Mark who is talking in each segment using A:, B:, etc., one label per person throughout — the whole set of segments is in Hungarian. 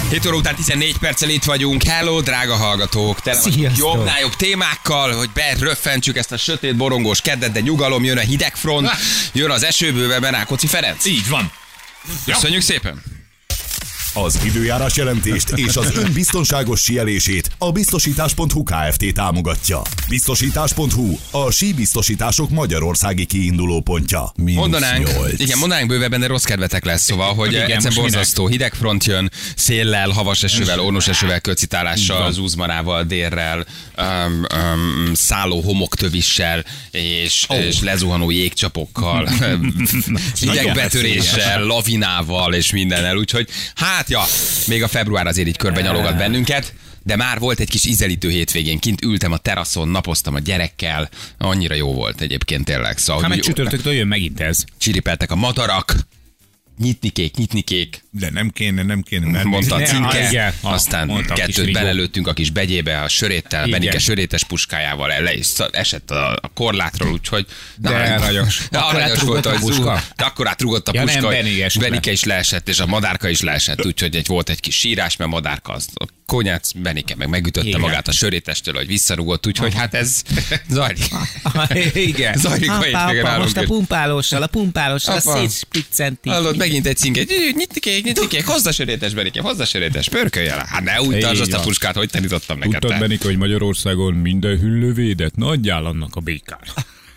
A: 7 óra után 14 perccel itt vagyunk. Hello, drága hallgatók! Tele vagyunk jobbnál jobb témákkal, hogy beröffentsük ezt a sötét, borongós keddet, de nyugalom, jön a hidegfront, jön az esőbőve, Rákóczi Ferenc.
B: Így van.
A: Köszönjük szépen!
C: Az időjárás jelentést és az ön biztonságos síelését a biztosítás.hu Kft. Támogatja. Biztosítás.hu a síbiztosítások magyarországi kiinduló pontja.
A: Mondanánk bővebben, de rossz kedvetek lesz, szóval, hogy egyszerűen borzasztó hidegfront jön, széllel, havas esővel, ornos esővel, köcitálással, zúzmarával, délrel, szálló homoktövissel és lezuhanó jégcsapokkal, hidegbetöréssel, lavinával és mindennel, úgyhogy még a február azért így körbe nyalogat bennünket, de már volt egy kis ízelítő hétvégén, kint ültem a teraszon, napoztam a gyerekkel, annyira jó volt egyébként tényleg. Szóval,
B: meg csütörtöktől jön megint ez.
A: Csiripeltek a madarak, nyitni kék.
B: De nem kéne menni.
A: Mondta a Cinke, aztán kettőt belelőttünk a kis begyébe a söréttel, Benike sörétes puskájával, le is esett a korlátról, úgyhogy aranyos volt a puska. De akkor átrugott a puska, hogy Benike is leesett, és a madárka is leesett, úgyhogy volt egy kis sírás, mert madárka az konyác, Benike meg megütötte magát a sörétestől, hogy visszarugott, úgyhogy hát ez zajlik.
D: Igen.
A: Zajlik a hétvégen állunk.
D: Most a pumpálóssal szétspriccenti.
A: Hallod, megint egy Cinke, nyitni kék, hozd a sörétes, Benike, hozd a sörétes, pörkölj el. Hát ne úgy tartsd azt a puskát, hogy tanítottam neked.
B: Tudtad, Benike, hogy Magyarországon minden hüllő védett? Nagyjál annak a békára.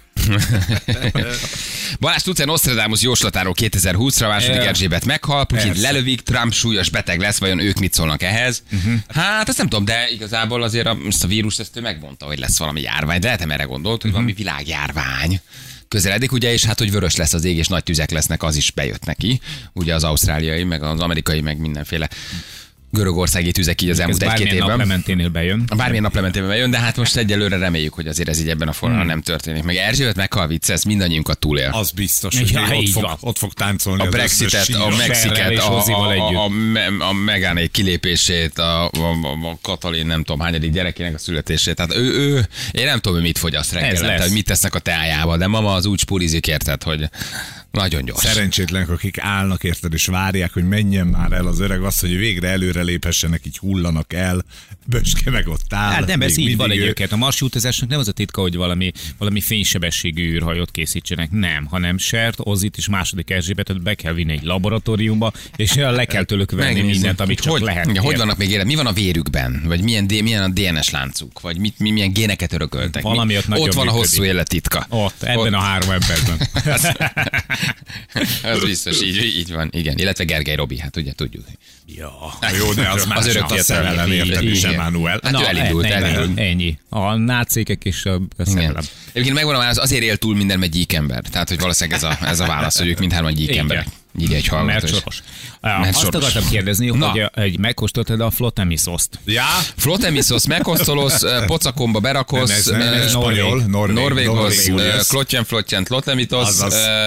A: Balázs, tudsz Nostradamus jóslatáról 2020-ra, második Erzsébet meghal, Putyin lelövik, Trump súlyos beteg lesz, vajon ők mit szólnak ehhez? Hát azt nem tudom, de igazából azért a vírust ezt ő megmondta, hogy lesz valami járvány, de lehet, erre gondolt, hogy valami világjárvány közeledik, ugye, és hát, hogy vörös lesz az ég, és nagy tüzek lesznek, az is bejött neki. Ugye az ausztráliai, meg az amerikai, meg mindenféle görögországi tüzek így az elmúlt egy-két évben.
B: Bármilyen naplementénél bejön.
A: Bármilyen naplementénél bejön, de hát most egyelőre reméljük, hogy azért ez így ebben a formában nem történik. Meg Erzsébet meghal, vicc, ez mindannyiunkat túlél.
B: Az biztos, hogy ott fog táncolni.
A: A Brexitet, a Mexiket, a Megánék kilépését, a Katalin nem tudom hányadik gyerekének a születését. Tehát én nem tudom, hogy mit fogyaszt reggelente, hogy mit tesznek a teájába, de mama az úgy spúlizik, érted, hogy nagyon gyors.
B: Szerencsétlenek, akik állnak, érted, és várják, hogy menjen már el az öreg, az, hogy végre előre léphessenek, így hullanak el, Böske meg ott áll.
D: Hát nem, ez így van egyébként. A Marsi utazásnak nem az a titka, hogy valami fénysebességű űrhajót készítsenek, nem, hanem Sert, Ozit és második Erzsébetet be kell vinni egy laboratóriumba, és le kell tőlük venni mindent, amit csak lehet.
A: Hogy vannak még élet? Mi van a vérükben? Vagy milyen a DNS láncuk? Vagy milyen géneket örököltek? Ott van a hosszú élet titka.
D: Ott, ebben a 3 emberben.
A: Az biztos, így van, igen. Illetve Gergely Robi, hát ugye tudjuk.
B: Ja, jó, de az más
A: örök
B: a szerelem, érted, és Emmanuel.
A: Hát elindult.
D: Ennyi. A nácékek és a szerelem.
A: Egyébként megmondom, azért él túl minden egy gyík ember. Tehát, hogy valószínűleg ez a válasz, hogy ők mindhárman gyík emberek. Így egy hallgató.
D: Mert soros. Azt akartam kérdezni, hogy megkóstoltad a Flotemyszoszt.
A: Ja? Flotemyszoszt megkóstolsz, pocakomba berakosz, norvéghoz, klottyen, Flotemyszoszt,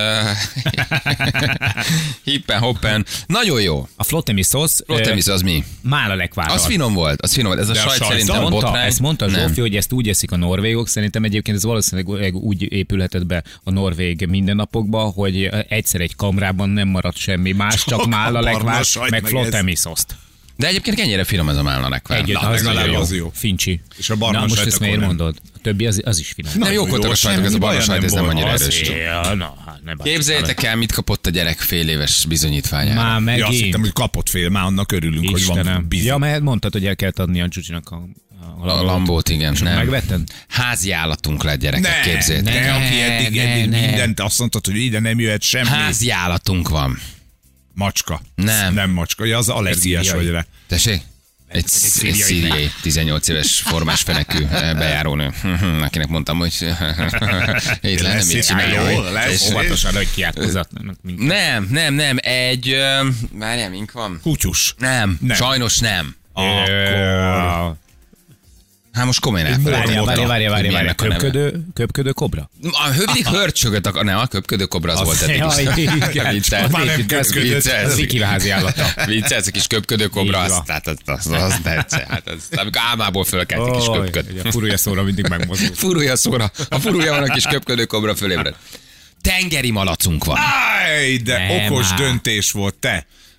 A: hippen, hoppen. Nagyon jó.
D: A Flotemyszoszt
A: az mi?
D: Málalekvárral.
A: Az finom volt. Ez a sajt szerintem botrány.
D: Ezt mondta Zsófi, hogy ezt úgy eszik a norvégok. Szerintem egyébként ez valószínűleg úgy épülhetett be a norvég mindennapokba, hogy egyszer egy kamrában nem maradt semmi más, csak málalekvár, meg Flotemyszoszt.
A: De egyébként ennyire finom ez a málalekvár.
B: Az jó.
D: Fincsi.
B: És a barna
D: most ezt miért mondod? A többi az is finom.
A: Nem jók a sajtok, ez a barna sajt, ez nem annyira erős.
D: Képzeljétek
A: el, mit kapott a gyerek fél éves bizonyítványára.
D: Már megint.
B: Azt hittem, hogy kapott fél, már annak örülünk, hogy van bizony.
D: Ja, mert mondtad, hogy el kellett adni a Csúcsinak a
A: Lambót, igen.
D: Nem. Megvetted?
A: Házi állatunk lett, gyerekek, képzeljétek.
B: Aki eddig mindent azt mondtad, hogy ide nem jöhet semmi.
A: Házi állatunk van.
B: Macska.
A: Nem
B: macska. Ja, az allergiás vagy rá.
A: Tessék? Egy szíriai 18 éves formás fenekű bejárónő, akinek mondtam, hogy itt lenne mit csinálni.
D: Óvatosan, hogy kiátkozzat.
A: Nem, egy... Várjál, mink van?
B: Kutyus.
A: Nem, sajnos nem.
B: Akkor...
A: Hát most komolyan elfelejtettem.
D: Várj. Köpködő kobra?
A: A hőblik hörcsögött, nem, a köpködő kobra az volt eddig is.
B: Viccelsz.
D: Vikivázi állata.
A: Viccelsz, a kis köpködő kobra, az tetszett. Amikor álmából fölkelt egy kis köpködő.
D: A furúja szóra mindig megmozdul.
A: A furúja van, a kis köpködő kobra fölébred. Tengeri malacunk van.
B: De okos döntés volt, te.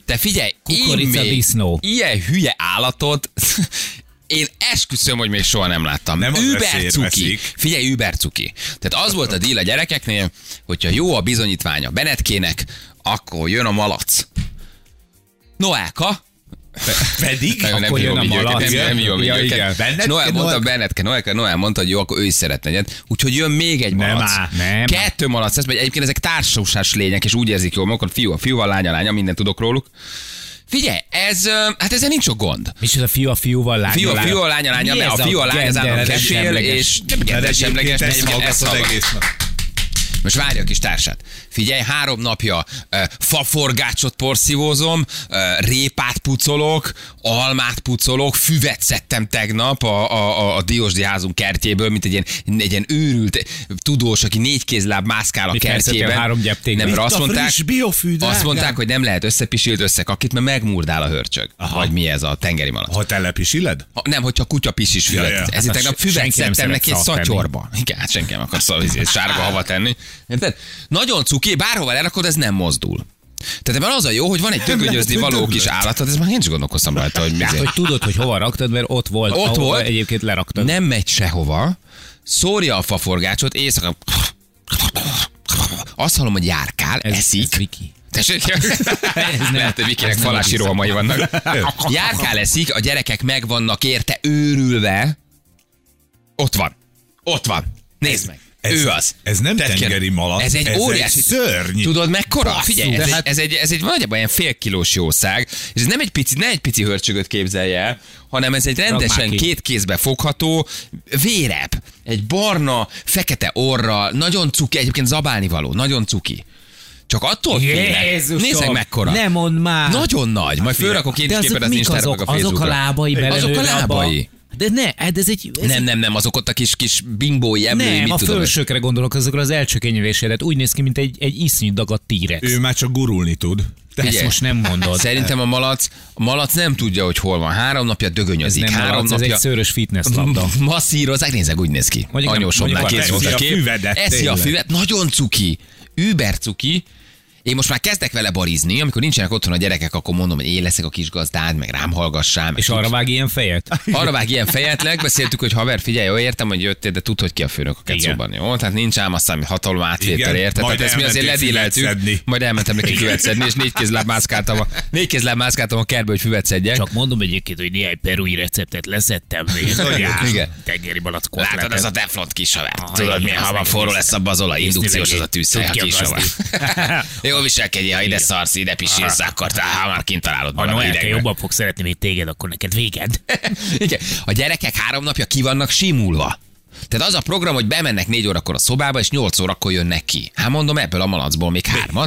A: Te figyelj,
D: Kukoricadisznó.
A: ilyen hülye állatot én esküszöm, hogy még soha nem láttam.
B: Nem az
A: Über
B: veszélyt
A: cuki.
B: veszik.
A: Figyelj, über cuki. Tehát az volt a deal a gyerekeknél, hogyha jó a bizonyítványa Benetkének, akkor jön a malac. Noelka,
B: Pedig?
A: nem
D: Akkor jön a malac.
A: Nem jó
D: Ja,
A: őket.
D: igen.
B: Bennetke,
A: Noel mondta
B: Noel-
A: Bennetke, Noel mondta, hogy jó, akkor ő is szeretne egyet. Úgyhogy jön még egy
B: Nem
A: malac.
B: áll,
D: nem.
A: 2 malac lesz, mert egyébként ezek társaság lények, és úgy érzik jól magukat, fiú a fiúval, lánya a lánya, mindent tudok róluk. Figyelj, hát ezzel nincs sok gond.
D: Micsoda fiú a fiúval, lánya.
A: Fiú a lánya, lánya,
D: Mi
A: mert
D: ez
A: a fiú a lánya az állam
D: gender
A: kesél,
D: semleges?
A: és nem gendersemleges,
B: Egyébként
A: de egyébként ezt
B: hallgatod
A: hallgat.
B: egész nap.
A: Most várja a kis társát. Figyelj, 3 napja faforgácsot porszívózom, répát pucolok, almát pucolok, füvet szedtem tegnap a Diósdi házunk kertjéből, mint egy ilyen őrült tudós, aki 4 kézláb mászkál a
D: Mi
A: kertjében.
D: felszedtél 3 gyeptékbe?
A: Nem, mert
B: Itt
A: azt
B: a
A: mondták,
B: friss biofű, drágám.
A: azt mondták, hogy nem lehet összepisilt összekakit, mert megmurdál a hörcsög.
B: Aha.
A: Vagy mi ez a tengeri malac.
B: Ha telepisiled?
A: Nem, hogyha kutya pisis füvet.
B: Ja, ja.
A: Ez itt
D: Hát
A: tegnap füvet
D: senki nem
A: szedtem neki egy
D: szeret szart
A: szatyorba. Igen, hát senki nem akar sárga hava tenni. Érted? Nagyon cuki, bárhova lerakod, ez nem mozdul. Tehát ebben az a jó, hogy van egy dögönyözni
B: lehet, hogy
A: való kis
B: döglött.
A: állatod, ez már én is gondolkoztam rajta, hogy
D: Hát, hogy tudod, hogy hova raktad, mert ott volt.
A: Ott
D: ahova
A: volt.
D: Egyébként leraktad.
A: nem megy sehova, szórja a faforgácsot, éjszaka azt hallom, hogy járkál, eszik.
D: Ez Viki.
A: Tessék? Lehet, hogy Vikinek falási rohamai vannak. Járkál eszik, a gyerekek meg vannak érte őrülve. Ott van. Ott van. Nézd meg. Ő az.
B: Ez nem
A: Tehát
B: tengeri malac,
A: Ez egy óriási.
B: szörny.
A: Tudod mekkora?
B: Basszus.
A: Figyelj,
B: De
A: ez egy nagyjából ilyen fél kilós jószág, és ez nem egy pici hörcsögöt képzelje el, hanem ez egy rendesen
D: Ragmáki.
A: 2 kézbe fogható vérep. Egy barna, fekete orra, nagyon cuki, egyébként zabálni való, nagyon cuki. Csak attól félek.
D: Jézusom!
A: Nézd meg mekkora.
D: Ne mondd már!
A: Nagyon nagy. Majd fölrakok én
D: De
A: is
D: azok
A: képet az
D: mik
A: Instára,
D: azok?
A: meg a
D: Azok a
A: Facebookra.
D: lábai belelőve
A: Azok a lábai.
D: abba. De ne, hát ez egy...
A: Nem, azok ott a kis bimbói emlői,
D: Nem,
A: mit
D: a
A: tudom.
D: fölsőkre gondolok, azokra az elcsökenyülésedet. Úgy néz ki, mint egy iszonyú dagadt T-rex.
B: Ő már csak gurulni tud.
D: Ezt
A: Figyelj.
D: most nem mondod.
A: Szerintem a malac nem tudja, hogy hol van. 3 napja
D: Ez
A: dögönyözik.
D: nem
A: 3
D: malac, ez
A: napja
D: egy szőrös fitness labda.
A: masszírozzák. Nézzek, úgy néz ki.
D: Mondjuk nem-
A: Anyósomnál
D: mondjuk
A: készült a
B: eszi a
A: kép.
B: füvedet,
A: Eszi a
B: tényleg.
A: füvet. Nagyon cuki. Über cuki. Én most már kezdek vele barizni, amikor nincsenek otthon a gyerekek, akkor mondom, hogy én leszek a kis gazdád, meg rám hallgassál. meg
D: És arra vág ilyen fejet?
A: Arra vág ilyen fejet, megbeszéltük, hogy haver, figyelj, jó, értem, hogy jöttél, de tudd, hogy ki a főnök a kecóban, jó? Tehát nincs ám aztán hatalom átvétel,
B: Igen,
A: érted?
B: majd
A: Tehát ezt mi azért
B: elmentél
A: ledéleltük.
B: füvet szedni.
A: Majd elmentem neki füvet szedni, és 4 kézláb mászkáltam a kertbe, hogy füvet szedjek.
D: Csak mondom egyébként, hogy néhány perui receptet leszettem még.
A: Igen.
D: Tengeri malac
A: Látod,
D: kotletet.
A: ez a teflont kis haver.
D: Ah,
A: Tudod,
D: igen,
A: milyen
D: azt
A: hamar
D: meg
A: forró
D: hiszem.
A: lesz abba az olaj,
D: Hiszti
A: indukciós
D: meg
A: az a tűzhely, a
D: Tud
A: kis haver.
D: kiakasztni.
A: Jól viselkedjél, ha ide szarsz, ide pisilsz, akkor hamar kint találod
D: A
A: magad
D: Noelke
A: idegben.
D: jobban fog szeretni, mint téged, akkor neked véged.
A: Igen. A gyerekek 3 napja ki vannak simulva. Tehát az a program, hogy bemennek 4 órakor a szobába, és 8 órakor jönnek ki. Hát mondom, ebből a malacból még 3.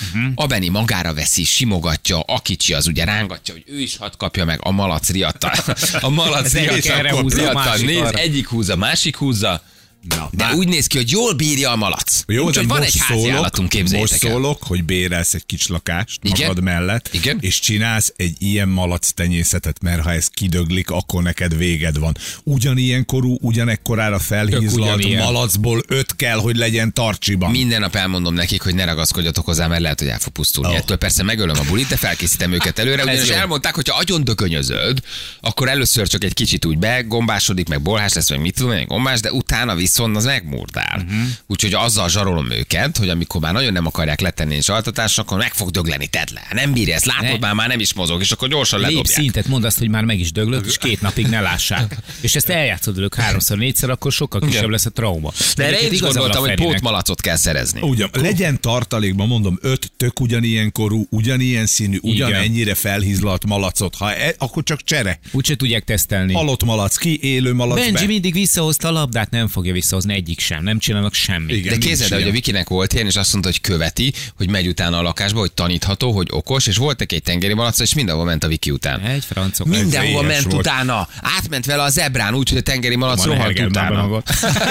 A: A Beni magára veszi, simogatja, a kicsi az ugye rángatja, hogy ő is hadd kapja meg, a malac riadta. A malac
D: Ez egyik
A: riadta,
D: erre húzza, a
A: riadta,
D: másik
A: néz,
D: arra.
A: egyik húzza, másik húzza.
B: Na,
A: De
B: már-
A: úgy néz ki, hogy jól bírja a malac.
B: Jó, de
A: Úgyhogy van egy
B: most
A: házi állatunk,
B: most
A: képzeljétek el.
B: szólok, hogy bérelsz egy kis lakást
A: Igen?
B: magad mellett,
A: Igen?
B: és csinálsz egy ilyen malac tenyészetet, mert ha ez kidöglik, akkor neked véged van. Ugyanilyen korú, ugyanekkorára felhízlalt
D: ugyanilyen.
B: malacból 5 kell, hogy legyen tarcsiban.
A: Minden nap elmondom nekik, hogy ne ragaszkodjatok hozzá, mert lehet, hogy el fog pusztulni.
B: Oh.
A: Ettől persze megölöm a bulit, de felkészítem őket előre. Ugyanis
D: jó.
A: elmondták, hogy ha agyon dökönyözöd, akkor először csak egy kicsit úgy begombásodik, meg bolhás lesz, vagy mit tudom, egy gombás, de utána viszont az megmurdál. Úgyhogy azzal zsarolom őket, hogy amikor már nagyon nem akarják letenni és altatásra, akkor meg fog dögleni, tedd le. Nem bírja ezt, látod, már nem is mozog, és akkor gyorsan
D: Lép
A: ledobják.
D: szintet, mondd azt, hogy már meg is döglött, és 2 napig ne lássák. És ezt eljátszod velük 3-4-szer, akkor sokkal kisebb lesz a trauma.
A: De erre én
D: Egyébként
A: is
D: igaza van a
A: gondoltam, hogy
D: Ferinek.
A: pótmalacot kell szerezni.
B: Ugyan, legyen tartalékban, mondom, 5 tök ugyanilyen korú, ugyanilyen színű, ugyanennyire felhízlalt malacot. Ha akkor csak csere.
D: Úgyse tudják tesztelni.
B: Halott malac ki, élő malac
D: Benji
B: be.
D: mindig visszahozta a labdát, nem fogja visszahozni egyik sem. Nem csinálnak semmit.
B: Igen.
A: De
B: nincs
A: képzeld el, hogy a
B: ilyen.
A: Vikinek volt ilyen, és azt mondta, hogy követi, hogy megy utána a lakásba, hogy tanítható, hogy okos, és volt neki egy tengeri malac, és mindenhol ment a Viki után.
D: Egy francok.
A: Mindenhol
B: éhes
A: ment
B: volt.
A: utána. Átment vele a zebrán, úgyhogy a tengeri malac
D: Van
A: rohadt
D: hergelme
A: utána.
D: magot.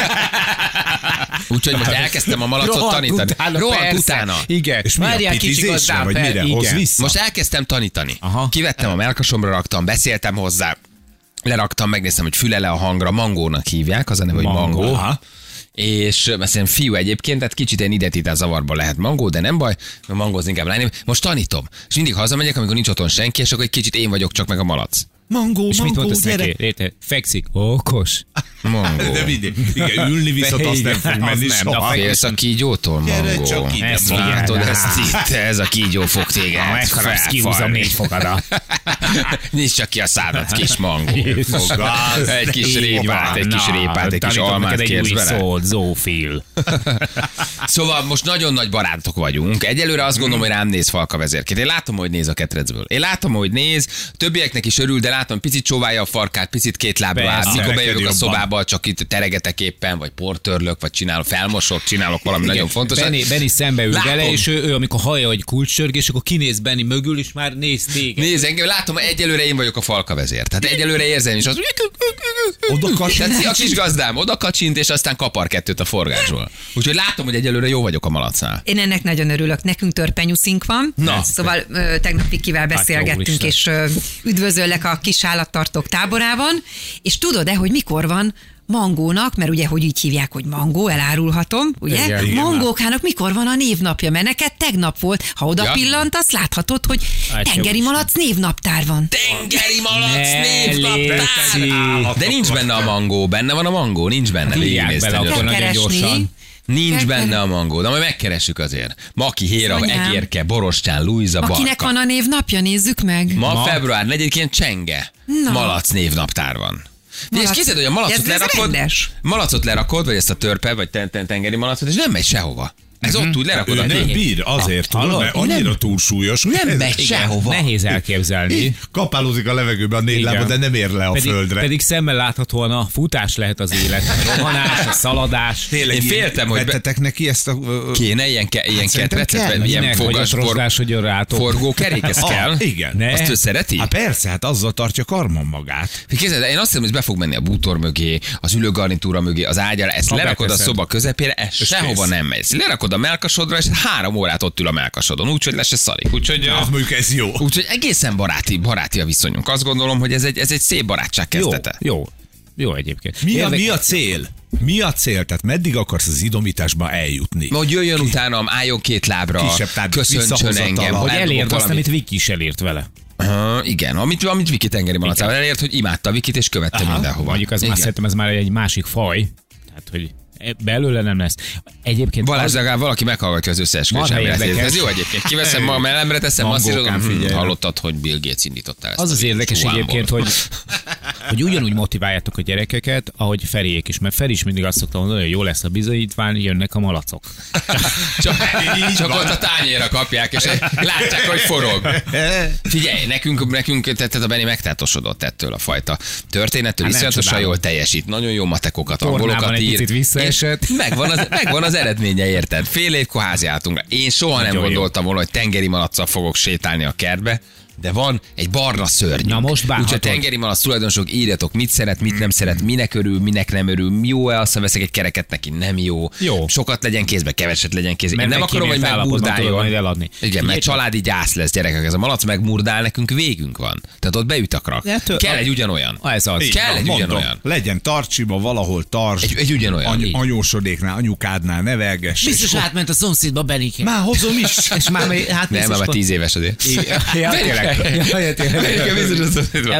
A: Úgyhogy most elkezdtem a malacot tanítani. Rohadt
D: persze.
A: utána.
D: Igen.
B: És mi a
D: Várjál, kicsi
B: pitizésre,
D: gazdám
B: vagy
D: fel.
B: mire? Hozz
D: Igen.
B: vissza.
A: Most elkezdtem tanítani.
D: Aha.
A: Kivettem a melkasomra, raktam, beszéltem hozzá, leraktam, megnéztem, hogy fülele a hangra, Mangónak hívják, az a neve, hogy
D: Mangó.
A: Mangó.
B: Aha.
A: És szerintem fiú egyébként, tehát kicsit ilyen identitás zavarban lehet mangó, de nem baj, mert mangózni inkább lány. Most tanítom. És mindig hazamegyek, amikor nincs otthon senki, és akkor egy kicsit én vagyok csak meg a malac.
B: Mangó,
D: És mit mondasz
B: gyere.
D: neki? Érted? Fekszik. Okos.
A: Mangó.
B: De mindig. Igen, ülni viszont azt nem fog menni
D: nem,
B: soha.
A: Félsz a kígyótól,
B: Gyere
A: Mangó?
B: csak ide,
D: Ezt
B: Mangó.
A: Látod,
D: figyeld
A: ezt itt, ez a kígyó fog téged
D: Ha megharapsz, kihúzom
A: felfalni.
D: 4 fogadat.
A: Nyisd csak ki a szádat, kis Mangó.
B: Az
A: Egy kis
B: így
A: répát, egy kis répát, egy kis
D: tanítok
A: almát
D: neked egy
A: kérsz
D: új
A: bele.
D: szót, zoofil.
A: Szóval most nagyon nagy barátok vagyunk. Egyelőre azt gondolom, hogy rám néz Falka vezérként. Én látom, hogy néz a ketrecből. Én látom, hogy néz, többieknek is örül, de látom, picit csóválja a farkát, picit két lábra áll.
D: Persze.
A: Mikor
B: Neked
A: bejövök a
B: jobban.
A: szobába, csak itt teregetek éppen, vagy portörlök, vagy csinálok valami nagyon fontos.
D: Benni szembe ül
A: Látom.
D: vele, és ő amikor hallja, hogy kulcsörgés, akkor kinéz Benni mögül, és már néz téged.
A: Nézd, engem látom, egyelőre én vagyok a Falka vezér. Tehát egyelőre érzem is azt,
B: Oda kacsint.
A: tehát a kis gazdám oda kacsint, és aztán kapar kettőt a forgásról. Úgyhogy látom, hogy egyelőre jó vagyok a malacnál.
E: Én ennek nagyon örülök. Nekünk törpenyuszink van.
A: Na.
E: Szóval tegnap Vikivel beszélgettünk,
D: úristen.
E: és üdvözöllek a kis állattartók táborában. És tudod-e, hogy mikor van Mangónak, mert ugye, hogy így hívják, hogy Mangó, elárulhatom, ugye?
D: Igen,
E: Mangókának mikor van a névnapja, mert neked tegnap volt. Ha oda
A: Ja.
E: pillantasz, láthatod, hogy
D: Hát,
E: tengeri
D: jó
E: malac névnaptár van.
A: Tengeri malac
D: Ne
A: névnaptár!
D: léci.
A: De nincs benne a mangó, benne van a mangó, nincs benne.
D: Írják
A: Végignéztem
D: bele, akkor
A: gyorsan.
E: Kell
D: nagyon
E: keresni.
D: gyorsan.
A: Nincs
E: Kell
A: benne a mangó, de majd megkeressük azért. Maki, Héra,
E: Anyám.
A: Egérke, Borostyán, Luisa,
E: Akinek
A: Barka.
E: van a névnapja, nézzük meg.
A: Ma február 4-én Csenge.
E: Na.
A: Malac névnaptár van. És
E: Malac.
A: képzeld, hogy a malacot
E: Ez
A: lerakod,
E: rendes.
A: malacot lerakod, vagy ezt a törpe, vagy tengeri malacot, és nem megy sehova. Ez ott úgy lerakod
B: Ő
A: a
B: nem bír, azért tudod,
D: hallod?
B: mert annyira túlsúlyos, hogy
A: Nem
B: ez-
A: megy sehova.
D: Nehéz elképzelni.
B: kapálózik a levegőbe a négy
D: Igen.
B: lába, de nem ér le a földre.
D: Pedig szemmel láthatóan a futás lehet az élet. A rohanás, a szaladás.
A: Én féltem, hogy
B: vettetek neki ezt a...
A: kéne ilyen
B: szerintem
A: ketrecet,
B: kell.
A: vagy ilyen
D: Minek, hogy a
A: fogas
D: trosdás, hogy rátok.
A: forgókerék, ez kell?
B: Igen.
D: Ne.
A: Azt ő szereti?
B: Hát persze, hát azzal tartja karmon magát.
A: Képzeld, én azt hiszem, hogy be fog menni a bútor mögé, az ülőgarnitúra mögé, az ágyára, ezt
D: Ha
A: lerakod a
D: beteszed.
A: szoba közepére, ez sehova
B: kész.
A: nem megy. Lerakod a melkasodra, és 3 órát ott ül a melkasodon, úgyhogy le se szarik.
B: Az mondjuk ez jó.
A: Úgyhogy egészen baráti a viszonyunk. Azt gondolom, hogy ez egy szép barátság
D: Jó,
A: kezdete.
D: jó egyébként.
B: Mi a cél? Mi a cél? Tehát meddig akarsz az idomításba eljutni?
A: Hogy jöjjön utánam, álljon 2 lábra,
B: Kisebb tárgy
A: köszöntsön
B: visszahozatala.
A: engem.
B: Hogy
D: Hogy
A: eldobok
D: elérd azt,
A: valamit.
D: amit Viki is elért vele.
A: Igen, amit Viki tengeri malacával elért, hogy imádta Vikit, és követte mindenhova.
D: Mondjuk az már
A: Igen.
D: szerintem ez már egy másik faj. Tehát, hogy belőle nem lesz. Egyébként
A: Balázs, legalább valaki meghallgatja az összeesküvés
D: Marha
A: elméletét.
D: érdekes.
A: Ez jó egyébként. Kiveszem ma a mellemre, teszem,
B: Mangókám,
A: masszírozom.
B: figyelj.
A: Hallottad, hogy Bill Gates indította ezt.
D: az az érdekes
A: Suhámból.
D: egyébként, hogy ugyanúgy motiváljátok a gyerekeket, ahogy Feriék is, mert Feri is mindig azt szokta mondani, hogy jó lesz a bizonyítvány, jönnek a malacok.
A: Csak ott a tányérra kapják, és látják, hogy forog. Figyelj, nekünk tehát a Benni megtátosodott ettől a fajta történettől,
D: Hát nem
A: iszonyatosan
D: csodálom.
A: jól teljesít, nagyon jó matekokat,
D: Tornában
A: angolokat
D: egy
A: ír.
D: picit visszaesett.
A: és megvan az eredménye, érted? Fél évkor háziálltunk. Én soha nem
D: Nagyon jó.
A: gondoltam volna, hogy tengeri malaccal fogok sétálni a kertbe, de van egy barna szörny.
D: Na most bánhatod.
A: Úgyhogy tengeri malac tulajdonosok, írjatok, mit szeret, mit nem szeret, minek örül, minek nem örül, jó-e, azt veszek egy kereket neki, nem jó.
D: Jó.
A: Sokat legyen kézbe, keveset legyen kézbe. Én
D: Mert
A: nem akarom, hogy
D: megkímélt állapotban tudod
A: megmurdáljon.
D: majd eladni.
A: Igen, mert
D: Figyelj,
A: családi gyász lesz, gyerekek. Ez a malac megmurdál, nekünk végünk van. Tehát ott beüt a krak. Kell egy ugyanolyan.
D: Ez az.
A: Kell egy
B: Mondom,
A: ugyanolyan.
B: legyen tartsiba, valahol tarts.
A: Egy ugyanolyan. Így.
B: Anyósodéknál, anyukádnál nevelgess.
D: Biztos
B: és
D: átment a szomszédba Benike.
B: már hozom is.
D: És már hát
A: Nem, már 10 éves azért.
D: Ja, tényleg. Ja, tényleg.
A: Igen, biztos azt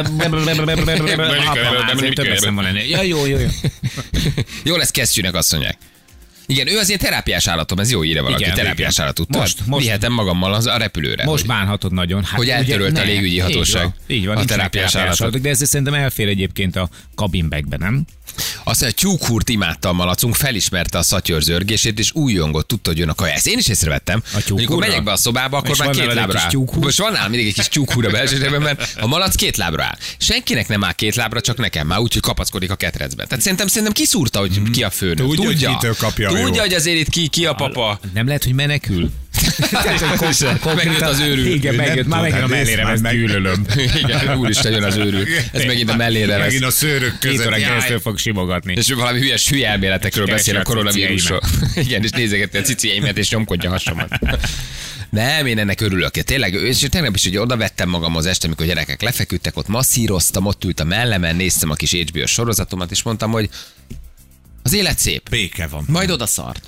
A: mondod.
D: Ja, jó.
A: Jó lesz kesztyűnek, azt mondják. Igen, ő az én terápiás állatom, ez jó írja valaki,
D: Igen,
A: terápiás
D: igen.
A: állatot.
D: Most-
A: Vihetem magammal a repülőre.
D: Most
A: hogy-
D: bánhatod nagyon. Hát,
A: Hogy eltörölt
D: ugye
A: a
D: ne.
A: légügyi hatóság
D: Így van,
A: a
D: nincs
A: terápiás állatot.
D: de ez szerintem elfér egyébként a kabinbagbe, nem?
A: Azt mondja, tyúkhúrt imádta a malacunk, felismerte a szatyor zörgését, és újongott, tudta, hogy jön a kaja. Ezt én is észrevettem.
D: tyúkhúrra?
A: Amikor megyek be a szobába, akkor
D: És
A: már
D: van
A: 2
D: nála egy
A: lábra
D: kis
A: áll.
D: tyúkhúr?
A: Most van nálam mindig egy kis tyúkhúr a belső zsebben, mert a malac 2 lábra áll. Senkinek nem áll 2 lábra, csak nekem már úgy, hogy kapaszkodik a ketrecben. Tehát szerintem kiszúrta, hogy ki a főnök.
B: Tudja, hogy kitől kapja a
A: Tudja,
B: jó.
A: hogy azért itt ki a papa.
D: Nem lehet, hogy menekül?
A: Megjött az őrül.
D: Igen,
B: Ő nem
D: megjött. Már
B: tud,
D: megint a
B: hát
D: mellére,
B: nézd
D: ezt
B: már meg.
D: gyűlölöm.
A: Igen, úristen, jön az őrül. Ez megint a mellére lesz.
B: Megint a szőrök
D: 2
B: között.
D: órán
B: Jaj.
D: keresztül fog simogatni.
A: És valami hülye elméletekről
D: Keresi
A: beszél a
D: a
A: koronavírusról. Igen, és nézegeti a cicieimet, és nyomkodja a hasamat. Nem, én ennek örülök. Tényleg, és tegnap is ugye oda vettem magam az este, amikor a gyerekek lefeküdtek, ott masszíroztam, ott ült a mellemen, néztem a kis HBO sorozatomat, és mondtam, hogy Az élet szép.
B: Béke van.
A: Majd oda szart.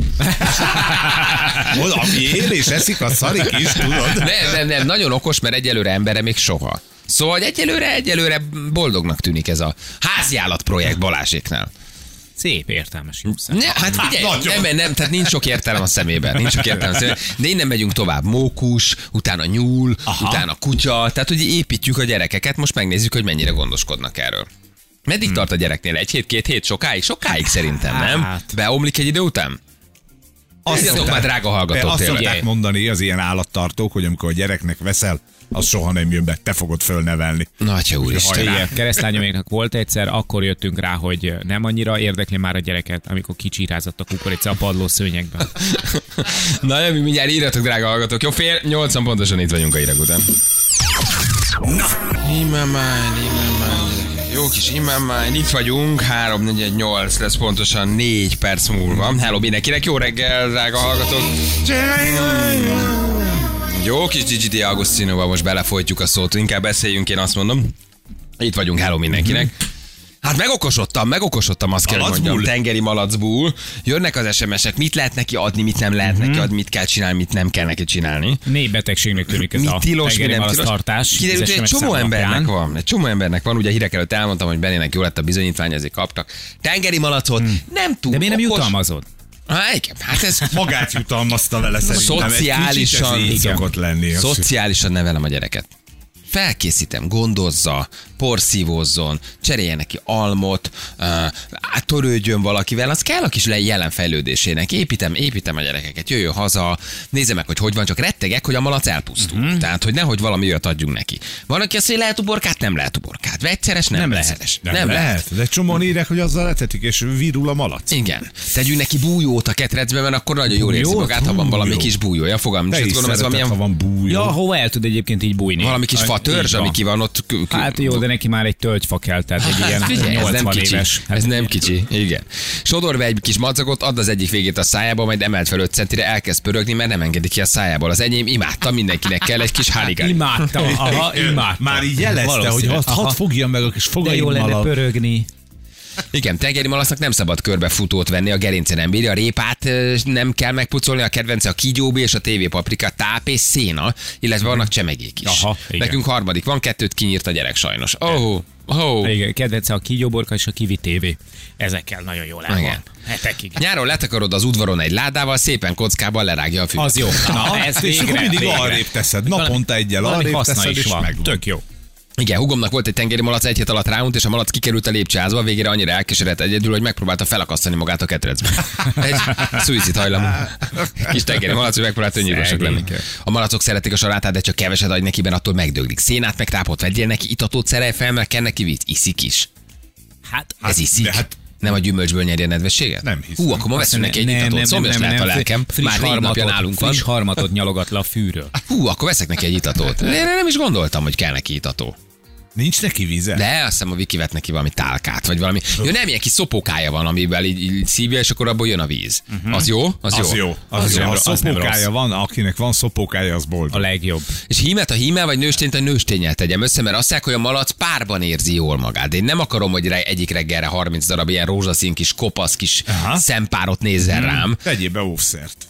B: Aki él és eszik, a szarik is, tudod?
A: Nem, nagyon okos, mert egyelőre embere még soha. Szóval egyelőre boldognak tűnik ez a háziállat projekt Balázséknál.
D: Szép, értelmes, jó szem.
A: Hát figyelj, nem, tehát nincs sok értelem a szemében. De innen megyünk tovább. Mókus, utána nyúl, utána kutya. Tehát, hogy építjük a gyerekeket, most megnézzük, hogy mennyire gondoskodnak erről. Meddig tart a gyereknél? 1 hét, 2 hét? Sokáig? Sokáig szerintem, nem? Beomlik egy idő után? Azt már drága hallgatók
B: azt
A: tényleg.
B: szokták mondani az ilyen állattartók, hogy amikor a gyereknek veszel, az soha nem jön be, te fogod fölnevelni.
A: Atya úristen.
D: Igen, keresztlányoméknak volt egyszer, akkor jöttünk rá, hogy nem annyira érdekli már a gyereket, amikor kicsirázott a kukorica a padlószőnyegben.
A: Na jövő, mindjárt írjatok, drága hallgatók. Jó, 7:80 pontosan itt vagyunk a hírek után. Jó kis Imán, itt vagyunk, 3:48 lesz pontosan 4 perc múlva. Hello mindenkinek, jó reggel, drága hallgatók. Jó kis Gigi D'Agostinoval most belefolytjuk a szót, inkább beszéljünk, én azt mondom. Itt vagyunk, hello mindenkinek. Hát megokosodtam, azt kell, hogy mondjam. Tengeri malacbúl. Jönnek az SMS-ek, mit lehet neki adni, mit nem lehet neki adni, mit kell csinálni, mit nem kell neki csinálni.
D: Mélybetegségnek tűnik ez a
A: tilos,
D: tengeri malactartás.
A: Kiderült, hogy egy csomó embernek van, ugye a hírek előtt elmondtam, hogy Benének jó lett a bizonyítvány, ezért kaptak tengeri malacot. Nem túl.
D: De miért nem jutalmazod?
A: Igen, hát ez
B: Magát jutalmazta vele szerintem.
A: Szociálisan nevelem a gyereket. Felkészítem, gondozza, porszívózzon, cseréljen neki almot, törődjön valakivel, az kell a kis jelen fejlődésének. Építem a gyerekeket, jöjjön haza, nézze meg, hogy van, csak rettegek, hogy a malac elpusztul. Tehát, hogy nehogy valami olyat adjunk neki. Van, aki azt mondja, lehet uborkát, nem lehet uborkát. Vegyszeres, nem vegyszeres.
B: Nem lehet. De csomóan írják, hogy azzal letetik, és virul a malac.
A: Igen. Tegyünk neki bújót a ketrecbe, mert akkor nagyon jól érzi magát, ha van valami kis bújója. Fogalmam, és gondolom, ez valamilyen...
B: ha van bújó.
D: Ja, hova el tud egyébként így bújni?
A: Valami kis fatörzs, ami ki van ott.
D: Hát jó, de neki már egy tölgyfa kell, tehát egy ilyen 80 éves.
A: Ez nem kicsi, igen. Sodor be egy kis madzagot, add az egyik végét a szájába, majd emelt fel 5 centire, elkezd pörögni, mert nem engedi ki a szájából. Az enyém imádta, mindenkinek kell egy kis haligány.
D: Imádta.
B: Már így jelezte, hogy hadd fogjam meg a kis fogaimmal.
D: De jó lenne pörögni.
A: Igen, tengeri malacnak nem szabad körbefutót venni, a gerince nem bírja, a répát nem kell megpucolni, a kedvence a kígyóbé és a tévépaprika, táp és széna, illetve vannak csemegék is.
D: Aha,
A: nekünk harmadik van, 2 kinyírt a gyerek sajnos.
D: Igen, kedvence a kígyóborka és a kivi tévé. Ezekkel nagyon jól el van. Hetekig.
A: Nyáron letakarod az udvaron egy ládával, szépen kockában lerágja a füvet.
D: Az jó. Na, ez
B: és akkor mindig arrébb teszed. Naponta egyel arrébb teszed, és megvan.
D: Tök jó.
A: Igen, hugomnak volt egy tengeri malac, 1 hét alatt ráunt, és a malac kikerült a lépcsőházba, végére annyira elkeseredett egyedül, hogy megpróbálta felakasztani magát a ketrecbe. Egy szuicid hajlamú kis tengeri malac, hogy megpróbálta öngyilkosak lenni. A malacok szeretik a salátát, de csak keveset adj neki, mert attól megdöglik. Szénát meg tápot vegyél neki, itatót szerelj fel, mert kell neki víz. Iszik is. Hát ez iszik. Nem a gyümölcsből nyerje a nedvességet?
B: Nem hiszem.
A: Akkor ma veszünk neki egy itatót, szomjas lehet a lelkem. Már 4 napja nálunk van.
D: Friss harmatot nyalogat le a fűről.
A: Akkor veszek neki egy itatót. Én nem is gondoltam, hogy kell neki itató.
B: Nincs neki víze?
A: De azt hiszem, a Viki vett neki valami tálkát, vagy valami. Jó, nem, ilyen kis szopókája van, amivel így szívja, és akkor abból jön a víz. Az jó? Az jó.
B: Ha szopókája van, akinek van szopókája, az boldog.
D: A legjobb.
A: És hímet a hímmel, vagy nőstényt a nősténnyel tegyem össze, mert azt mondják, hogy a malac párban érzi jól magát. De én nem akarom, hogy egyik reggelre 30 darab ilyen rózsaszín kis kopasz kis szempárot nézzen rám.
B: Tegyél be óvszert.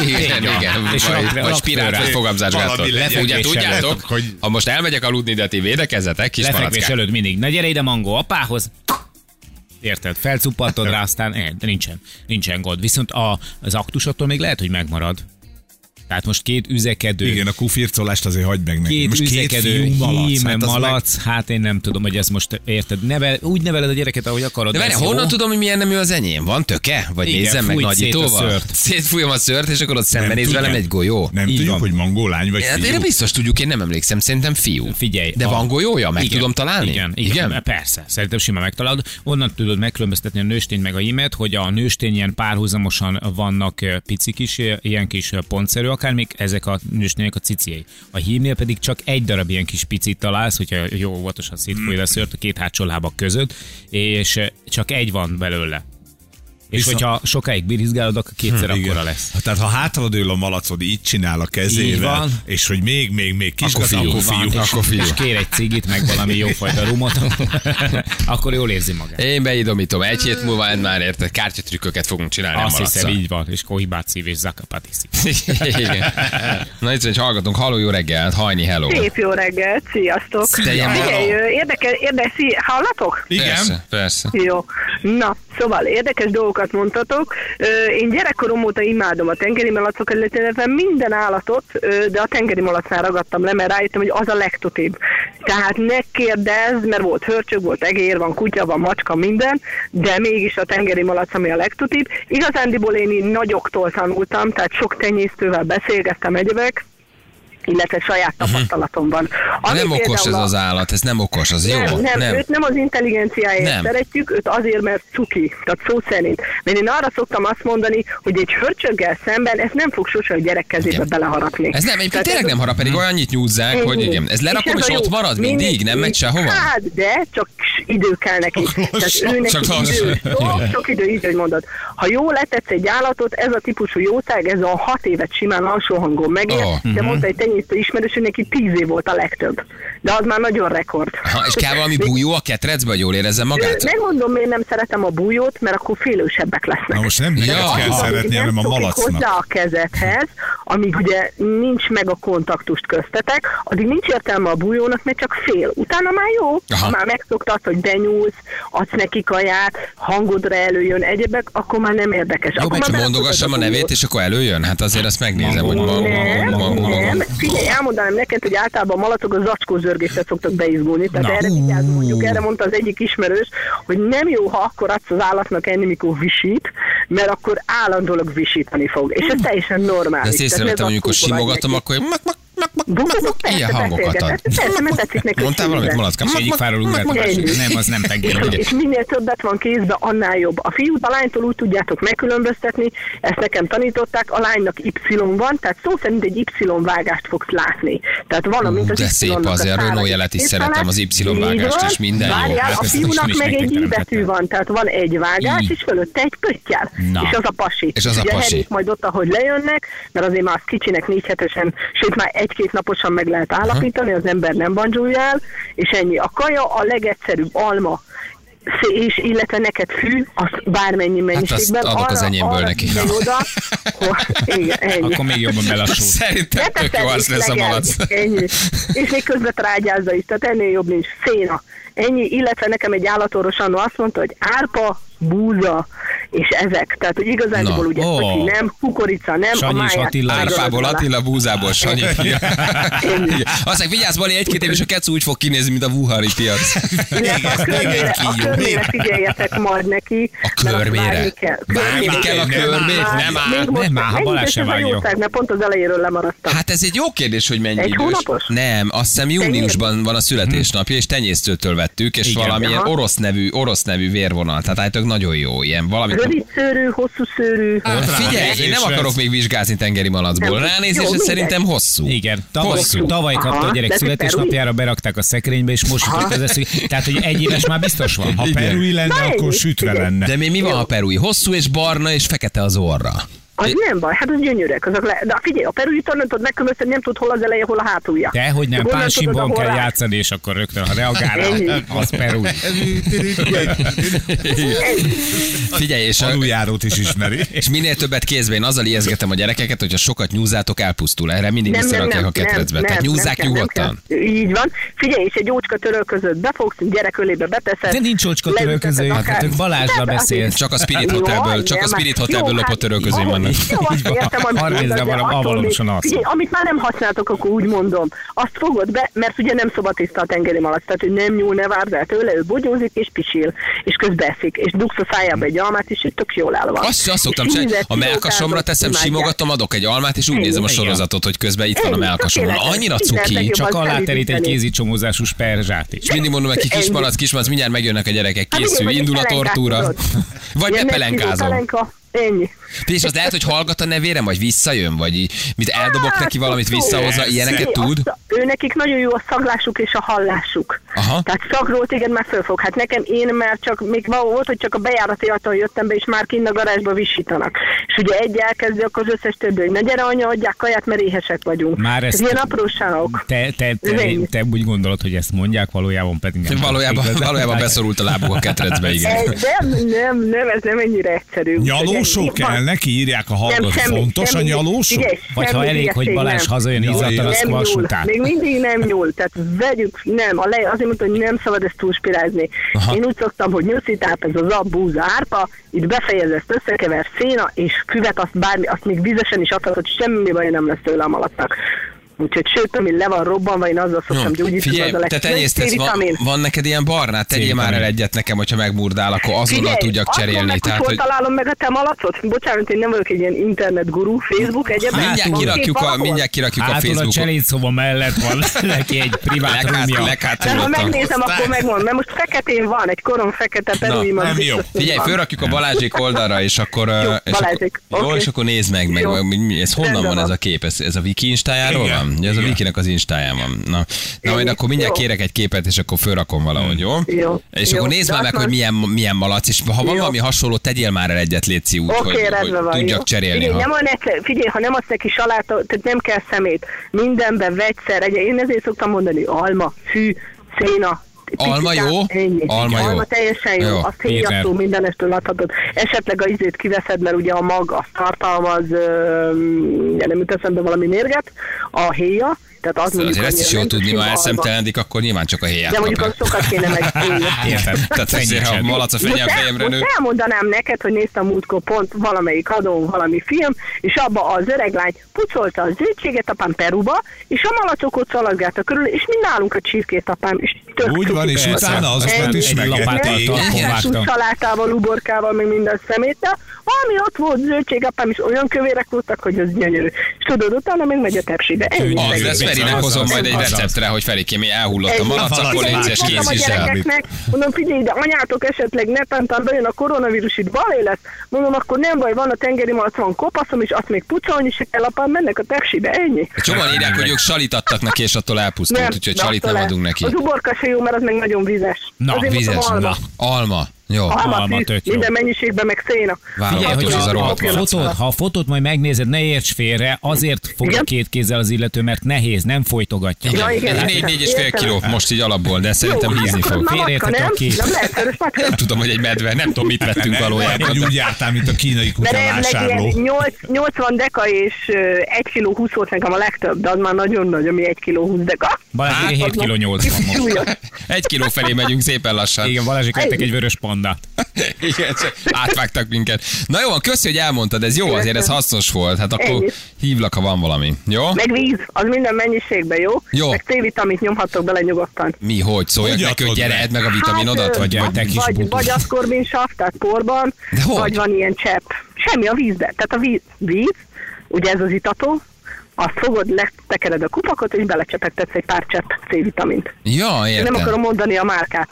A: Igen. Vagy spirált, vagy fogamzásgátor. Ugye tudjátok, hogy ha most elmegyek aludni, de ti védekezzetek, kis
D: lefekvés előtt mindig. Na gyere ide, Mangó, apához. Érted? Felcuppantod rá, aztán nincsen gond. Viszont az aktusottól még lehet, hogy megmarad. Tehát most 2 üzekedő.
B: Igen, a kufircolást azért hagyd meg neki.
D: 2 üzekedő malac. Hát én nem tudom, hogy ez most érted. Úgy neveled a gyereket, ahogy akarod.
A: De honnan tudom, hogy milyen nemű az enyém? Van töke? Vagy igen, nézzem meg nagyítóval? Szétfújom a szőrt, és akkor ott szembenéz velem egy golyó.
B: Nem tudjuk, hogy Mangó lány vagy fiú.
A: Én biztos tudjuk, én nem emlékszem, szerintem fiú.
D: Figyelj.
A: De van golyója? Meg tudom találni?
D: Igen. Persze. Szerintem simán megtalálod. Onnan tudod megkülönböztetni a nőstényt meg a hímet, hogy a nőstényen párhuzamosan vannak picik is, ilyen kis pontszerű, akár még ezek a nőstények a ciciei. A hímnél pedig csak egy darab ilyen kis picit találsz, hogyha jó óvatosan szétfújod a szőrt a 2 hátsó lábak között, és csak egy van belőle. És hogyha sokáig birizgálod, akkor kétszer
B: Igen.
D: akkora lesz.
B: Tehát ha hátrad ül a malacod, így csinál a
D: Így
B: kezével,
D: van.
B: és hogy még kis
A: Akkor fiú.
B: akkor fiú.
D: És kér egy cigit, meg valami jófajta rumot, akkor jól érzi magát.
A: Én beidomítom, egy hét múlva már érted, kártyatrükköket fogunk csinálni.
D: Azt
A: a
D: hiszem,
A: malacsal.
D: így van. És kohibát szív és zakapat iszik.
A: Igen. Na itt egy hallgatunk, halló, jó reggelt, Hajni, hello.
F: Szép jó reggelt, sziasztok!
A: Te ilyen
F: Figyelj, érdekes, hallatok?
A: Persze, persze.
F: Jó. Na, szóval érdekes dolgokat mondtatok. Én gyerekkorom óta imádom a tengeri malacokat, illetve minden állatot, de a tengeri malacnál ragadtam le, mert rájöttem, hogy az a legtutibb. Tehát ne kérdezz, mert volt hörcsög, volt egér, van kutya, van macska, minden, de mégis a tengeri malac, ami a legtutibb. Igazándiból én így nagyoktól tanultam, tehát sok tenyésztővel beszélgettem egyebek, illetve saját tapasztalatom van.
A: Nem okos ez az állat, ez nem okos, az jó?
F: Nem, őt nem az intelligenciáért szeretjük, őt azért, mert cuki, tehát szó szerint. Mert én arra szoktam azt mondani, hogy egy hörcsöggel szemben ez nem fog sose a gyerek kezébe beleharapni.
A: Ez nem, egyébként tényleg nem harap, pedig olyannyit nyúzzák, hogy igen. Ez lerakom, és ott marad mindig, nem megy sehova?
F: Hát, de csak idő kell neki. Tehát ő neki sok idő, így, hogy mondod. Ha jól letetsz egy állatot, ez a típusú jószág, ez a 6 évet simán alsó hangon megér, de mondta egy tenyésztő ismerős, hogy neki 10 év volt a legtöbb. De az már nagyon rekord.
A: Ha, és kell valami bújó a ketrecbe, hogy jól érezze magát?
F: Megmondom, miért nem szeretem a bújót, mert akkor félősebbek lesznek.
B: Na most nem kell szeretni, hanem a malacnak.
F: Hozzá a kezedhez, amíg ugye nincs meg a kontaktust köztetek, addig nincs értelme a bújónak, mert csak fél. Utána már jó, ha már megszoktad, hogy benyúlsz, adsz neki kaját, hangodra előjön egyebek, akkor már nem érdekes.
A: Jó, mert csak mondogassam a nevét, és akkor előjön? Hát azért azt megnézem, hogy
F: nem. Figyelj, elmondanám neked, hogy általában a malacok a zacskózörgéssel szoktak beizgulni, tehát erre vigyázzunk, mondjuk erre mondta az egyik ismerős, hogy nem jó, ha akkor adsz az állatnak enni, mikor visít, mert akkor állandólag visítani fog. És ez teljesen normális.
A: De ezt észrevettem, hogy amikor simogatom, akkor ilyen hangokat ad. Mondtál valamit, Malackám?
D: És egyik fáról nem, az nem tengeri.
F: És minél többet van kézbe, annál jobb. A fiút a lánytól úgy tudjátok megkülönböztetni, ezt nekem tanították, a lánynak Y van, tehát szó szerint egy Y vágást fogsz látni. Tehát van, mint az
A: de szép azért, a Renault jelet is szeretem, az Y vágást, és minden jó.
F: Várjál, a fiúnak meg egy I betű van, tehát van egy vágás, és fölötte egy pöttyel. És az a pasi.
A: És az a pasi.
F: Majd ott, ahogy lejönnek, mert azért már az kicsinek 4 hetesen, sőt már 1-2 naposan meg lehet állapítani, az ember nem bandzsulja el, és ennyi. A kaja a legegyszerűbb alma, és illetve neked fű, azt bármennyi mennyiségben.
A: Hát adok az enyémből neki.
F: Oda, igen, ennyi.
D: Akkor még jobban belassul.
A: Szerintem tök jó az lesz a malac.
F: Ennyi. És még közben trágyázza is, tehát ennél jobb nincs. Széna. Ennyi, illetve nekem egy állatorvos annó azt mondta, hogy árpa, búza, és ezek. Tehát, hogy igazából ugye hogy nem, kukorica nem,
D: Sanyi
F: a máját.
A: Árpából Attila, búzából Sanyi. Aztán vigyázz, Bali, 1-2 év, és a kecu úgy fog kinézni, mint a wuhari piac.
F: A körmére figyeljetek majd neki.
A: A körmére? Vágni kell a körmét?
D: Nem áll, ha Balázs sem vágja.
F: Mert pont az elejéről lemaradtam.
A: Hát ez egy jó kérdés, hogy mennyi
F: Egy
A: idős.
F: hónapos?
A: Nem, azt hiszem júniusban van a születésnapja, és tenyésztőtől vettük, és valamilyen orosz nevű vérvonal. Tehát állítólag nagyon jó, ilyen valami.
F: Rövid szőrű, hosszú szőrű.
A: Figyelj, én nem akarok még vizsgázni tengeri malacból. Ránézés, ez szerintem hosszú.
D: Igen, tavaly kapta a gyerek születésnapjára, berakták a szekrénybe, és most jutott az eszük. Tehát, hogy 1 éves már biztos van.
B: Ha perui lenne, akkor sütve lenne.
A: De mi van a perui? Hosszú és barna és fekete az orra.
F: Az nem baj, hát az gyönyörek. De figyelj, a perui tornatot megkülönböztetni, nem tud hol az eleje, hol a hátulja.
D: De hogy nem, pánsimban kell játszani, és akkor rögtön, ha reagál, az perui.
A: Figyelj, és
B: aluljárót is ismeri.
A: És minél többet kézbe, én azzal ijeszgetem a gyerekeket, hogyha sokat nyúzzátok, elpusztul. Erre mindig visszarakják a ketrecbe. Tehát nyúzzák nyugodtan.
F: Így van. Figyelj, és egy ócska törölközőt befogsz, gyerek ölébe beteszed.
D: De nincs ócska törölköző, hát ők Balázsra beszélsz.
A: Csak a Spirit Hotelből lopott törölközőm vannak.
F: Jó, azt értem, amit már nem használtok, akkor úgy mondom. Azt fogod be, mert ugye nem szobatiszta a tengeri malac, tehát hogy nem nyúl, ne várd el tőle, ő bogyózik és pisil, és közben eszik, és dugsz a szájába egy almát, és tök jól el van.
A: Azt szoktam csinálni, a mellkasomra teszem, simogatom, adok egy almát, és úgy nézem a sorozatot, hogy közben itt van a mellkasomon. Annyira cuki.
D: Csak aláterít egy kézicsomózású sperzsát is.
A: És mindig mondom, hogy kismalac, mindjárt megjönnek a gyerekek, készül, indul a tortúra. Vagy bepelenkázom.
F: Ennyi.
A: És az lehet, hogy hallgat a nevére, vagy visszajön, vagy mit eldobok neki valamit, visszahozza, ilyeneket tud?
F: Ő nekik nagyon jó a szaglásuk és a hallásuk.
A: Aha.
F: Tehát szagról téged már fölfog. Hát nekem én már csak, még volt, hogy csak a bejárati ajtón jöttem be, és már kint a garázsba visítanak. És ugye egy elkezdi, akkor az összes többi, hogy na gyere anya, adják kaját, mert éhesek vagyunk.
D: Már ezt
F: ilyen apróságok.
D: Te úgy gondolod, hogy ezt mondják, valójában pedig nem.
A: Valójában beszorult a lábuk a ketrecbe, igen.
F: Nem, ez nem ennyire egyszerű.
B: Nyalósok kellnek, írják a hallgatók. Fontos a nyalósok?
D: Vagy ha elég, hogy Balázs hazajön izzadtan a squash után.
F: Még mindig nem nyúl, tehát vegyük, nem, azért mondta, hogy nem szabad ezt túlspirázni. Én úgy szoktam, hogy nyuszitáp, ez az búza, árpa, itt befejez ezt összekever széna, és füvet azt még vizesen is adhatod, semmi baj nem lesz tőle a malacnak. Úgyhogy sőt, ami le van robbanva, én azzal szoktam gyógyítani.
A: Figyelj, te tenyésztesz, van neked ilyen barnát? Tegyél már el egyet nekem, hogyha megmurdál, akkor azonnal tudjak cserélni.
F: Tehát, hogy találom meg a te malacot? Bocsánat, én nem vagyok egy ilyen internet guru, Facebook, egyébként.
A: Mindjárt kirakjuk a Facebookon.
D: A cselédszoba mellett van neki egy privát rúmja.
F: De ha megnézem, akkor megmondom, mert most feketén van, egy korom fekete perúim.
A: Figyelj, fölrakjuk a Balázsék oldalra, és akkor... Jó, és akkor nézd meg, ez honnan van ez a kép? Ez a Viki Instájáról van? Ez a Vikinek az Instáján van. Na majd akkor mindjárt kérek egy képet, és akkor fölrakom valahogy, jó? És akkor nézd már meg, hogy milyen malac, és ha van valami hasonló, tegyél már el egyet, létszi úgy, hogy tudjak cserélni.
F: Figyelj, ha nem adsz neki salátot, tehát nem kell szemét. Mindenben vegyszer, én ezért szoktam mondani, alma, fű, széna.
A: Alma jó?
F: Alma teljesen jó. Azt héjasztó mindenestől adhatod. Esetleg a ízét kiveszed, mert ugye a mag, a tartalmaz, nem jut eszembe valami mérget, a héja. Tehát az
A: azért ezt is jól tudni, ha elszemtelenik, akkor nyilván csak a héját
F: kapja. De mondjuk az sokat kéne meg.
A: Értem. Tehát azért, ha malac a fejemre nő.
F: Most elmondanám neked, hogy néztem múltkor pont valamelyik adón valami film, és abba az öreglány pucolta a zöldséget apám Peruba, és a malacokot szaladgálta körül, és mind nálunk a csirkét apám. És
B: úgy van, és utána azokat is megették.
F: Salátával, uborkával, meg minden szeméttel. Ami ott volt zöldség apám, is olyan kövérek voltak, hogy az gyönyörű. És tudod, utána meg megy a tepsibe.
A: Ferinek hozom majd egy receptre, hogy Ferikém, elhullott a malac, akkor létszes készítsel.
F: Mondom, figyelj, de anyátok esetleg netán bejön a koronavírus, itt balé lesz. Mondom, akkor nem baj, van a tengeri malac, van kopaszom, és azt még pucolni se kell, apám, mennek a tepsibe, ennyi.
A: Sokan írják, hogy ők salit adtak neki, és attól elpusztult, úgyhogy salit nem adunk neki.
F: Az uborka se jó, mert az meg nagyon vizes.
A: Na, vizes, alma. Jó.
F: Alma tök jó. Minden mennyiségben meg széna.
D: Figyelj, hogy ha a fotót majd megnézed, ne érts félre, azért fogja két kézzel az illető, mert nehéz, nem folytogatja.
F: Ja, igen,
A: 4,5 kiló most így alapból, de szerintem hízni fog.
D: Félreértettem ki.
A: Nem tudom, hogy egy medve, nem tudom, mit vettünk valójában.
B: Úgy jártál, mint a kínai kutyavásárló.
F: 80 deka és 1 kg 20 volt nekem a legtöbb, de az már nagyon nagy, ami 1 kg 20 deka.
D: Balázs, 7 kg 80 most.
A: 1 kiló felé megyünk szépen lassan.
D: Igen, Balázsik vettek egy vörös pandát.
A: Igen, átvágtak minket. Na jó, köszi, hogy elmondtad, ez jó, azért ez hasznos volt. Hát akkor hívlak, ha van valami. Jó?
F: Meg víz, az minden mennyiségben, jó?
A: Jó.
F: Meg C-vitamint nyomhattok bele nyugodtan.
A: Mi, hogy szóljak neki, hogy gyere, edd meg a vitaminodat, vagy te kis
F: vagy aszkorbinsav, tehát porban, vagy van ilyen csepp. Semmi a vízbe. Tehát a víz, ugye ez az itató, azt fogod, letekered a kupakot, és belecsepegtetsz egy pár csepp C-vitamint.
A: Ja, értem.
F: Nem akarom mondani a márkát.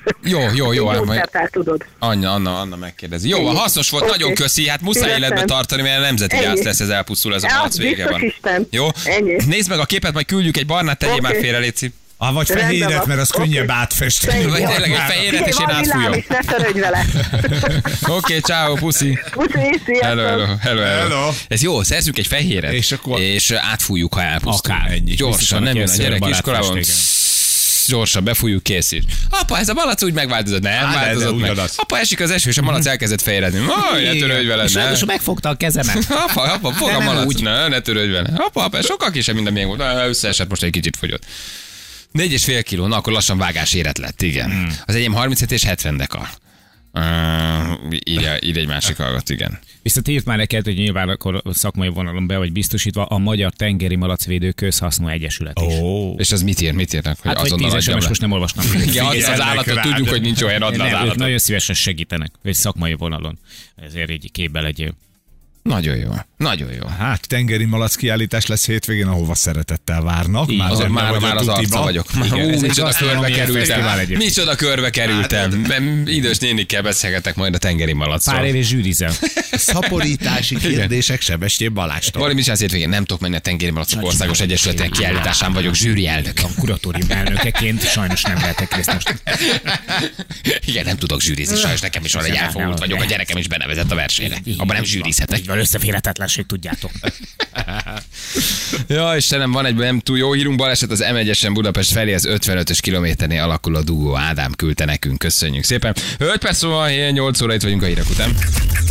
A: Jó.
F: Tudod.
A: Anna megkérdezi. Jó, hasznos volt, nagyon köszi, hát muszáj életbe tartani, mert nemzeti gáz lesz, ez elpusztul, ez a malac vége van.
F: Isten.
A: Jó?
F: Ennyi.
A: Nézd meg a képet, majd küldjük egy barnát, tegyél már félre, léci.
B: Vagy fehéret, mert az könnyebb átfesteni.
A: Vagy tényleg egy fehéret, és én átfújom.
F: Ne törődj vele.
A: Oké, ciao, puszi.
F: Puszi,
A: hello. Ez jó, szerzünk egy fehéret, és átfújjuk, ha elpusztul. Gyorsan, nem jön a gyerek iskolában. Gyorsan befújjuk, készít. Apa, ez a malac úgy megváltozott. Nem változott meg. Apa, esik az eső, és a malac elkezdett fehéredni. Ne törődj vele, ne.
D: És megfogta a kezemet.
A: Apa, fog a malac. Ne törődj vele. Apa, sokkal kisebb, mint amilyen volt. Összeesett, most egy kicsit fogyott. 4,5 kiló, na akkor lassan vágás éret lett, igen. Az enyém 37 és 70 deka. Így egy másik hallgat, igen.
D: Viszont írt már neked, hogy nyilván akkor szakmai vonalon be vagy biztosítva a Magyar Tengeri Malacvédő Közhasznú Egyesület is.
A: És az mit írnak? Hogy
D: hát, azonnal hogy 10 SMS most nem olvastam.
A: Igen, az állatot tudjuk, hogy nincs olyan adna az állatot.
D: Nagyon szívesen segítenek, hogy szakmai vonalon. Ezért így képbe legyél.
A: Nagyon jó. Nagyon jó.
B: Hát tengeri malac kiállítás lesz hétvégén, ahova szeretettel várnak.
D: Így,
A: Már az arca vagyok. Micsoda körbe kerültem. Micsoda körbe kerültem. Idős nénikkel beszélgetek majd a tengeri malacról.
D: Pár éve zsűrizel.
B: Szaporítási kérdések Sebestyén Balástól.
A: Valami is az hétvégén nem tudok menni a tengeri malacok országos egyesületek kiállításán, vagyok zsűri elnök.
D: A kuratórium elnökeként sajnos nem vehetek részt most.
A: Igen, nem tudok zsűrizni, sajnos nekem is van egy elfogult vagyok, a gyerekem is benevezett a versenyre. Abban nem zsűrizhetek.
D: Így van, összeférhetetlenség, tudjátok.
A: Ja, Istenem, van egy nem túl jó hírunk, baleset az M1-esen Budapest felé, az 55-ös kilométernél alakul a dugó. Ádám küldte nekünk, köszönjük szépen. 5 perc múlva, 8 óra itt vagyunk a hírek után.